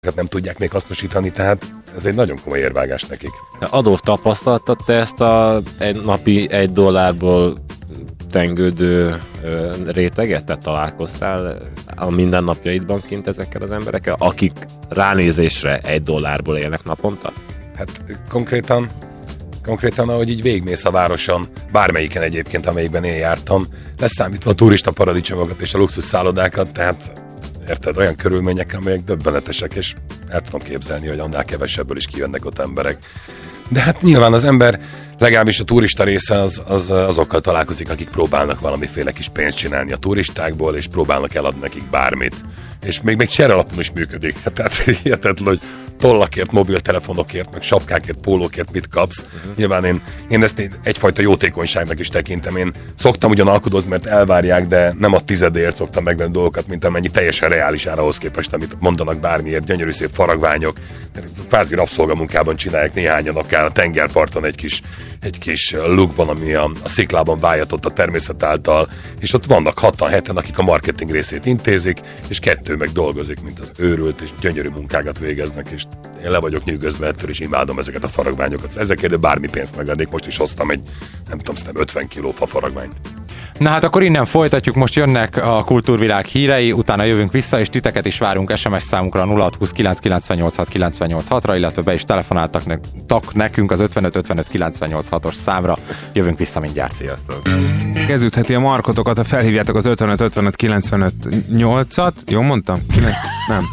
nem tudják még hasznosítani, tehát ez egy nagyon komoly érvágás nekik. Adolf, tapasztaltad te ezt a napi $1 tengődő réteget? Tehát találkoztál a mindennapjaidban kint ezekkel az emberekkel, akik ránézésre $1 élnek naponta? Hát konkrétan, ahogy így végigmész a városon, bármelyiken egyébként, amelyikben én jártam, leszámítva a turista paradicsomokat és a luxus szállodákat, tehát érted, olyan körülmények, amelyek döbbenetesek, és el tudom képzelni, hogy annál kevesebből is kijönnek ott emberek. De hát nyilván az ember, legalábbis a turista része azokkal találkozik, akik próbálnak valamiféle kis pénzt csinálni a turistákból, és próbálnak eladni nekik bármit. És még csere alapon is működik. Tehát hihetetlen, hogy tollakért, mobiltelefonokért, meg sapkákért, pólókért mit kapsz. Nyilván én ezt egyfajta jótékonyságnak is tekintem. Én szoktam ugyan alkudozni, mert elvárják, de nem a tizedért szoktam megvenni dolgokat, mint amennyi teljesen reális ára ahhoz képest, amit mondanak bármiért. Gyönyörű szép faragványok. Kvázi rabszolgamunkában csinálják néhányan, akár a tengerparton egy kis lukban, ami a sziklában vájatott a természet által, és ott vannak 6-7-en, akik a marketing részét intézik, és 2 meg dolgozik, mint az őrült, és gyönyörű munkákat végeznek, és én le vagyok nyűgözve ettől, és imádom ezeket a faragványokat. Ezekért bármi pénzt megadnék, most is hoztam egy, nem tudom, 50 kiló fa faragványt. Na hát akkor innen folytatjuk, most jönnek a kultúrvilág hírei, utána jövünk vissza, és titeket is várunk SMS számunkra 0620 998 986-ra, illetve be is telefonáltak nekünk az 55 55 986-os számra. Jövünk vissza mindjárt, sziasztok! Kezdődheti a markotokat, ha felhívjátok az 55 55 95 8-at. Jó mondtam? Nem,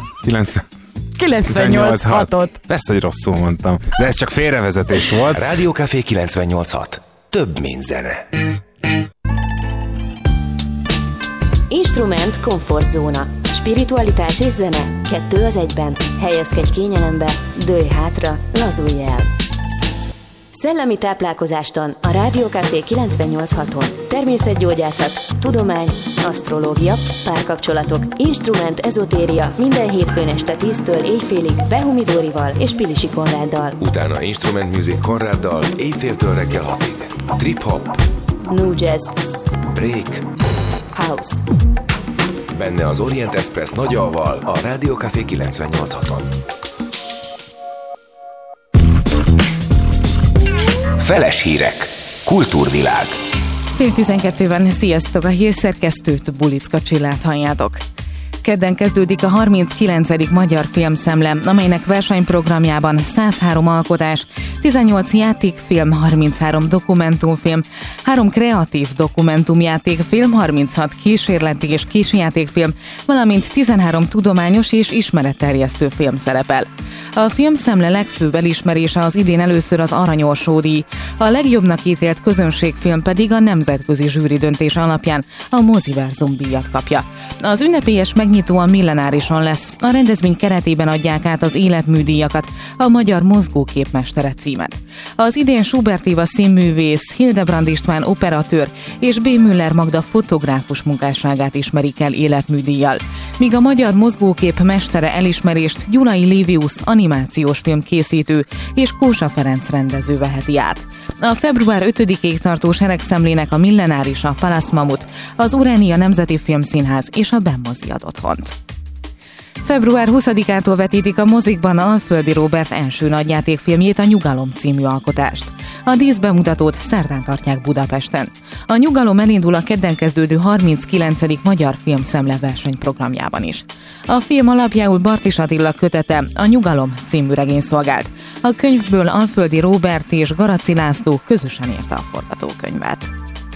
98-6-ot. Persze, hogy rosszul mondtam. De ez csak félrevezetés volt. Rádió Café 98.6. Több, mint zene. Instrument komfortzóna. Spiritualitás és zene. 2 az 1-ben. Helyezkedj kényelembe, dőlj hátra, lazulj el. Szellemi táplálkozástan a Rádió Café 98.6-on. Természetgyógyászat, tudomány, asztrológia, párkapcsolatok, instrument, ezotéria minden hétfőn este 10-től éjfélig Behumi Dórival és Pilisi Konráddal. Utána Instrument Music Konráddal éjféltől reggel 6-ig. Trip-hop, New Jazz, break, house. Benne az Orient Express nagyalval a Rádió Café 98.6-on. Feles hírek. Kultúrvilág. 10:12-ben sziasztok, a hírszerkesztőt, Bulicka Csillát halljátok. Kedden kezdődik a 39. Magyar Filmszemle, amelynek versenyprogramjában 103 alkotás, 18 játékfilm, 33 dokumentumfilm, 3 kreatív dokumentumjátékfilm, 36 kísérleti és kisjátékfilm, valamint 13 tudományos és ismeretterjesztő film szerepel. A Filmszemle legfőbb elismerése az idén először az Arany-Orsó-díj, a legjobbnak ítélt közönségfilm pedig a nemzetközi zsűri döntés alapján a Moziverzum díjat kapja. Az ünnepélyes megnyitó a Millenárison lesz. A rendezvény keretében adják át az életműdíjakat, a Magyar Mozgóképmestere címet. Az idén Schubert Éva színművész, Hildebrand István operatőr és B. Müller Magda fotográfus munkásságát ismerik el életműdíjjal, míg a Magyar Mozgókép mestere elismerést Gyulai Livius animációs film készítő és Kósa Ferenc rendező veheti át. A február 5-ig tartó seregszemlének a Millenáris, a Palace Mamut, az Uránia Nemzeti Filmszínház és a Benmozi ad otthont. Február 20-ától vetítik a mozikban Alföldi Róbert első nagyjátékfilmjét, a Nyugalom című alkotást. A díszbemutatót szerdán tartják Budapesten. A Nyugalom elindul a kedden kezdődő 39. Magyar Filmszemle versenyprogramjában is. A film alapjául Bartis Attila kötete, a Nyugalom című regény szolgált. A könyvből Alföldi Róbert és Garaci László közösen írta a forgatókönyvet.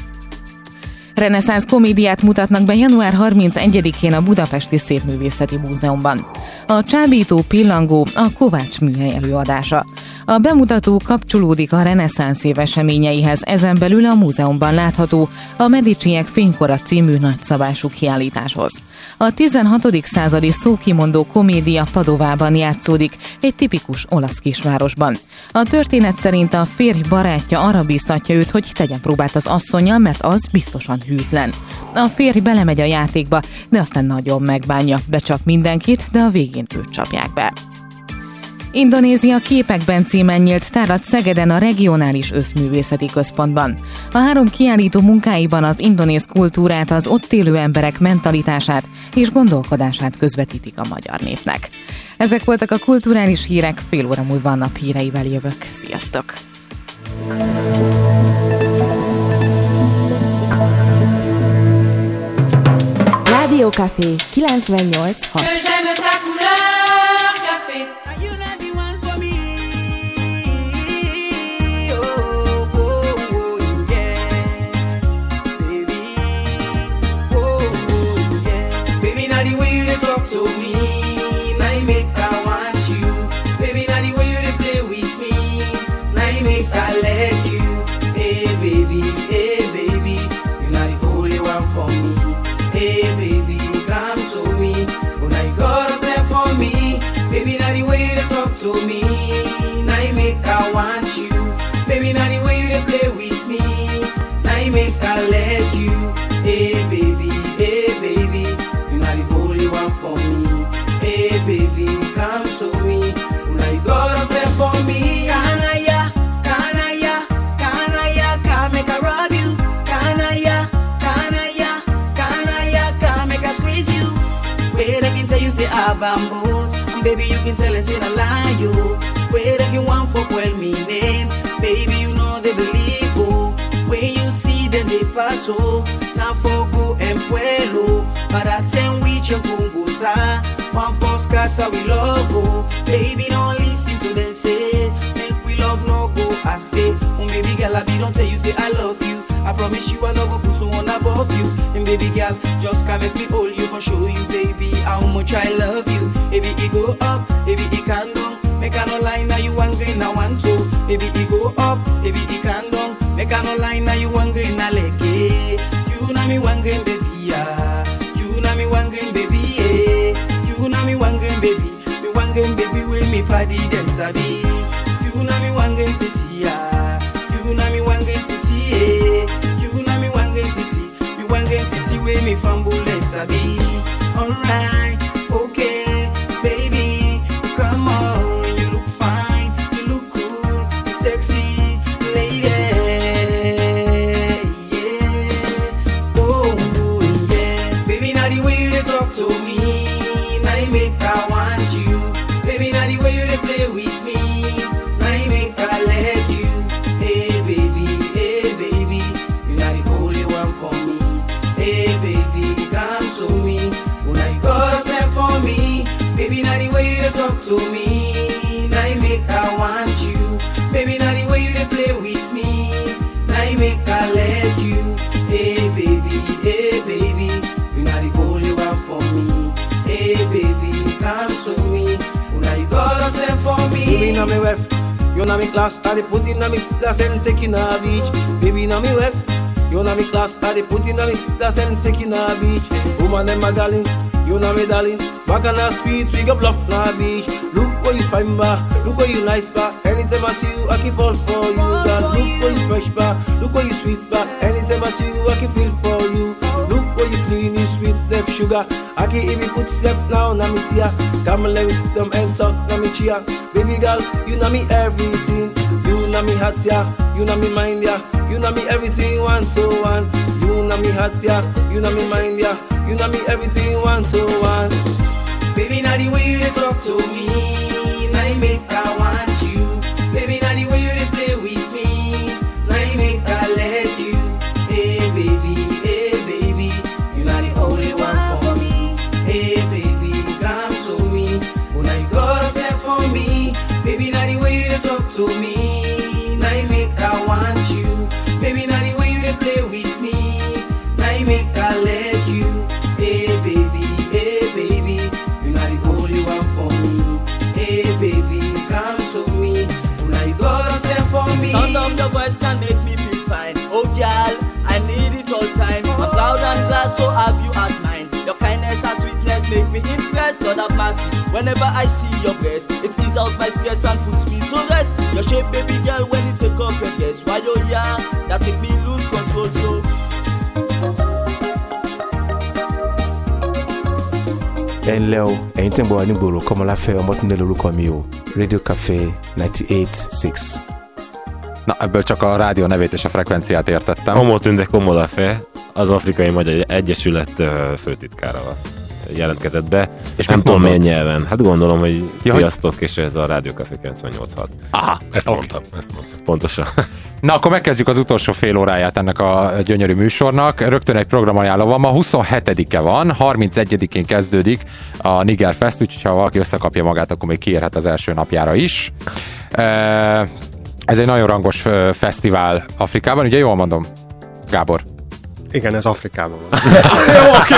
Reneszánsz komédiát mutatnak be január 31-én a Budapesti Szépművészeti Múzeumban. A csábító pillangó a Kovács műhely előadása. A bemutató kapcsolódik a reneszánsz év eseményeihez, ezen belül a múzeumban látható a Mediciek fénykora című nagyszabású kiállításhoz. A 16. századi szókimondó komédia Padovában játszódik, egy tipikus olasz kisvárosban. A történet szerint a férj barátja arra bíztatja őt, hogy tegyen próbát az asszonnyal, mert az biztosan hűtlen. A férj belemegy a játékba, de aztán nagyon megbánja, becsap mindenkit, de a végén őt csapják be. Indonézia képekben címen nyílt tárat Szegeden a Regionális Összművészeti Központban. A 3 kiállító munkáiban az indonéz kultúrát, az ott élő emberek mentalitását és gondolkodását közvetítik a magyar népnek. Ezek voltak a kulturális hírek, fél óra múlva a nap híreivel jövök. Sziasztok! Rádió Café 98.6. Talk to me, now you make I want you. Baby, now the way you dey play with me, now you make I like you. Hey baby, you not the only one for me. Hey baby, come to me, oh now you got yourself for me. Baby, now the way you dey talk to me, now you make I want you. Baby, now the way you dey play with me, now you make I like you. Hey baby, you not the only one for me. Hey baby, come to me. Now you got yourself for me. Canaya, come make I rub you. Canaya, come make I squeeze you. Wait, I can tell you say I'm bold. Baby, you can tell us in a lie, you. Wait, if you want for well me name. Baby, you know they believe, oh. When you see them, they pass, oh. Now for go and puelo. Para ten with your gungosa. One for scatter we love, oh. Baby, don't listen to them say. Make we love no go astray. Oh, baby girl, I be don't tell you say I love you. I promise you I no go put someone above you. And baby girl, just come make me hold you for show you, baby, how much I love you. Baby, it go up, baby, it can down. Make I no lie, now you hungry, now want to. Baby, it go up, baby, it can down. Make I no lie, now you hungry, now like it. You know me hungry, baby, yeah. You know me hungry, baby, yeah. You know me hungry, baby. Me hungry, baby, with me party then sabi. You know me hungry, titi, yeah. You know me hungry, titi, yeah. You know me hungry, titi. Me hungry, titi, with me fumble then sabi. Alright, okay, baby, come on. You look fine, you look cool, you sexy lady. To me, now you make I want you. Baby, now the way you dey play with me, now you make I let you. Hey baby, you not the only one for me. Hey baby, come to me. Oh, now you got yourself for me. Baby, now the way you dey talk to me, now you make I want you. Baby, now the way you dey play with me, now you make I let you. Hey baby, you not the only one for me. Hey baby, come to me. Now you got yourself for me. Baby, now me ref, you know me class. I dey put in a mix class and taking a beach. Baby, now me ref, you know me class. I dey put in a mix class and taking a beach. Woman and my darling, you know me darling. Back on the street, we go bluff na beach. Look where you find bar, look where you nice bar. Anytime I see you, I can fall for you. Girl, look where you fresh bar, look where you sweet bar. Anytime I see you, I can feel for you. Look where you clean, you sweet like sugar. I can even put step now, na me tia. Come let me sit down and talk, na me chia. Baby girl, you know me everything. You know me hot ya, you know me mind ya. You know me everything one to one. You know me hot ya, you know me mind ya. You know me everything one to one. Baby, now the way you dey talk to me, now you make I want you. Baby, now the way you dey play with me, now you make I let you. Hey baby, you not the only one for me. Hey baby, come to me. Oh, now you got yourself for me. Baby, now the way you dey talk to me, now you make I want you. Baby, now the way you dey play with me, now you make I let you. Hey baby, you not the only one for me. Hey baby, come to me. Oh, now you got yourself for me. Sound of your voice can make me feel fine. Oh girl, I need it all time. I'm proud and glad to have you as mine. Your kindness and sweetness make me impressed. Lord have mercy. Whenever I see your breast, it eases out my stress and puts me to rest. Your shape, baby girl, when you take off your dress, why you're young, that make me lose control. So ẹ ǹlẹ́ o ẹ̀yin tẹ́ ń bọ̀ wá ní gbòòrò Kọ́mọláfẹ́ Ọmọ́túndé lórúkọ mi o Radio Café 98.6. Na, ebből csak a rádió nevét és a frekvenciát értettem. Ọmọ́túndé Kọ́mọláfẹ́, az Afrikai Magyar Egyesület főtitkára. jelentkezett be. És nem mit tudom mondott? milyen nyelven. Hát gondolom, hogy Ja, sziasztok, és ez a Rádió Café 98.6. Aha, Ezt oké. mondtam. Pontosan. Na, akkor megkezdjük az utolsó fél óráját ennek a gyönyörű műsornak. Rögtön egy programajánló van, ma 27-e van, 31-én kezdődik a Niger Fest, úgyhogy ha valaki összekapja magát, akkor még kiérhet az első napjára is. Ez egy nagyon rangos fesztivál Afrikában, ugye jól mondom, Gábor? Igen, ez Afrikában van. Jó, oké.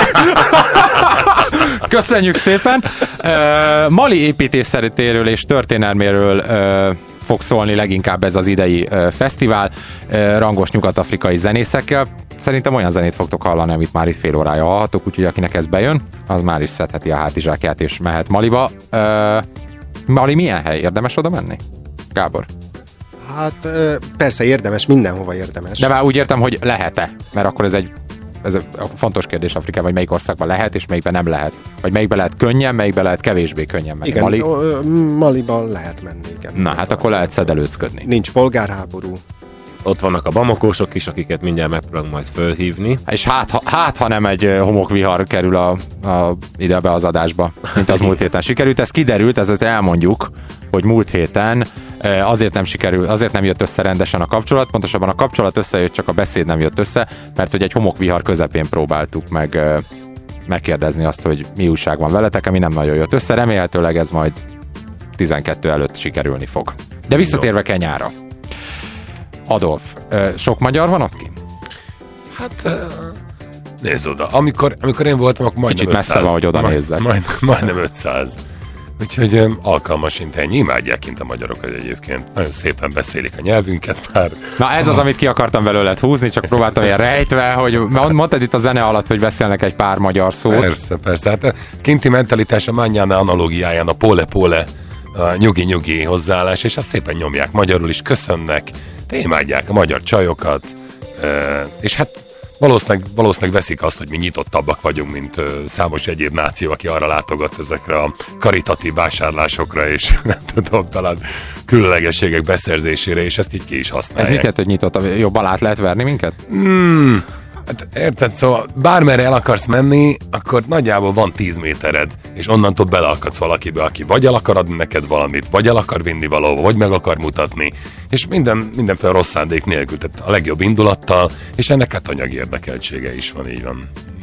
Köszönjük szépen. Mali építészetéről és történelméről fog szólni leginkább ez az idei fesztivál, rangos nyugat-afrikai zenészekkel. Szerintem olyan zenét fogtok hallani, amit már itt fél órája hallhatok, úgyhogy akinek ez bejön, az már is szedheti a hátizsákját és mehet Maliba. Mali milyen hely? Érdemes oda menni? Gábor? Hát persze érdemes, mindenhova érdemes. De már úgy értem, hogy lehet-e? Mert akkor ez egy fontos kérdés Afrikában, hogy melyik országban lehet, és melyikben nem lehet. Vagy melyikben lehet könnyen, melyikben lehet kevésbé könnyen menni. Igen, Maliban lehet menni, igen. Na, hát akkor lehet szedelőcködni. Nincs polgárháború. Ott vannak a bamokósok is, akiket mindjárt megpróbálunk majd fölhívni. És ha nem egy homokvihar kerül ide be az adásba, mint az múlt héten sikerült. Ez kiderült, ezért elmondjuk, hogy múlt héten azért nem jött össze rendesen a kapcsolat, pontosabban a kapcsolat összejött, csak a beszéd nem jött össze, mert hogy egy homokvihar közepén próbáltuk meg megkérdezni azt, hogy mi újság van veletek, ami nem nagyon jött össze. Remélhetőleg ez majd 12 előtt sikerülni fog. De visszatérve Kenyára. Adolf, sok magyar van ott ki? Hát nézd oda, amikor én voltam, akkor majdnem Kicsit 500. messze van, hogy oda nézzek. Majdnem 500. Úgyhogy alkalmasint ennyi. Imádják kint a magyarok egyébként. Nagyon szépen beszélik a nyelvünket már. Na ez az, amit ki akartam belőled húzni, csak próbáltam ilyen rejtve, hogy mondtad itt a zene alatt, hogy beszélnek egy pár magyar szót. Persze. Hát a kinti mentalitás a mannyana analógiáján, a pole-pole, a nyugi-nyugi hozzáállás, és azt szépen nyomják magyarul is, köszönnek, de imádják a magyar csajokat, és hát valószínűleg veszik azt, hogy mi nyitottabbak vagyunk, mint számos egyéb náció, aki arra látogat ezekre a karitatív vásárlásokra, és nem tudom, talán különlegességek beszerzésére, és ezt így ki is használják. Ez mit jelent, hogy nyitott? Jobban át lehet verni minket? Hát érted, szóval bármerre el akarsz menni, akkor nagyjából van 10 métered, és onnantól beleakadsz valakibe, aki vagy el akar adni neked valamit, vagy el akar vinni valahova, vagy meg akar mutatni, és mindenféle rossz szándék nélkül, tehát a legjobb indulattal, és ennek hát anyagi érdekeltsége is van, így van.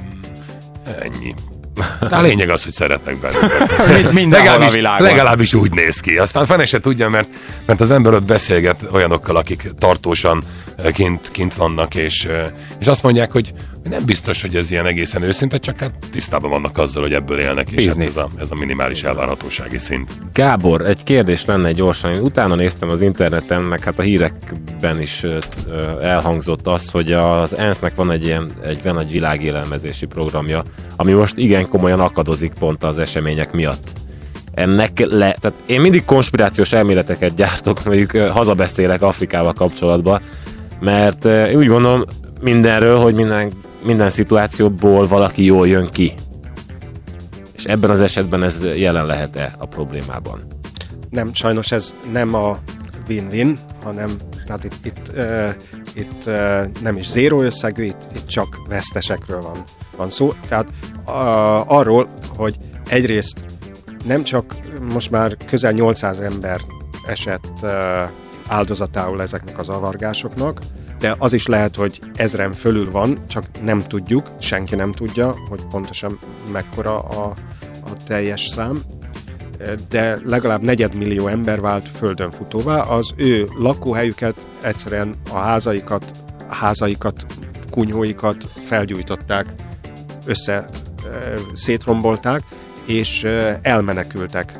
Ennyi. De a lényeg az, hogy szeretnek bennünket. Legalábbis úgy néz ki. Aztán fene se tudja, mert az ember ott beszélget olyanokkal, akik tartósan kint vannak, és azt mondják, hogy nem biztos, hogy ez ilyen egészen őszinte, csak hát tisztában vannak azzal, hogy ebből élnek, és hát ez a minimális elvárhatósági szint. Gábor, egy kérdés lenne gyorsan. Én utána néztem az interneten, meg hát a hírekben is elhangzott az, hogy az ENSZ-nek van egy világélelmezési programja, ami most igen komolyan akadozik pont az események miatt. Tehát én mindig konspirációs elméleteket gyártok, mondjuk hazabeszélek Afrikával kapcsolatban, mert én úgy gondolom mindenről, hogy minden szituációból valaki jól jön ki. És ebben az esetben ez jelen lehet-e a problémában? Nem, sajnos ez nem a win-win, hanem tehát itt nem is zéró összegű, itt csak vesztesekről van szó. Tehát arról, hogy egyrészt nem csak most már közel 800 ember esett áldozatául ezeknek az zavargásoknak, de az is lehet, hogy 1000-en fölül van, csak nem tudjuk, senki nem tudja, hogy pontosan mekkora a teljes szám, de legalább 4 millió ember vált földönfutóvá, az ő lakóhelyüket, egyszerűen a házaikat, kunyhóikat felgyújtották, szétrombolták, és elmenekültek.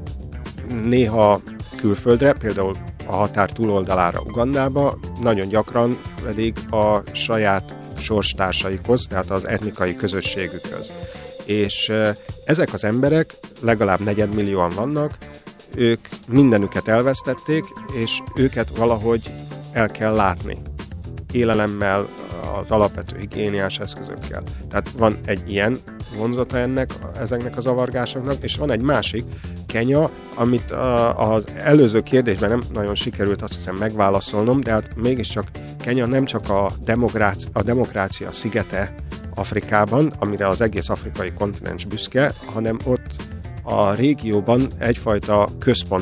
Néha külföldre, például a határ túloldalára, Ugandába, nagyon gyakran pedig a saját sorstársaikhoz, tehát az etnikai közösségükhöz. És ezek az emberek, legalább 4 millióan vannak, ők mindenüket elvesztették, és őket valahogy el kell látni. Élelemmel, az alapvető higiéniás eszközökkel. Tehát van egy ilyen vonzata ezeknek a zavargásoknak, és van egy másik, Kenya, amit az előző kérdésben nem nagyon sikerült azt hiszem megválaszolnom, de hát mégiscsak Kenya nem csak a demokrácia szigete, Afrikában, amire az egész afrikai kontinens büszke, hanem ott a régióban egyfajta központ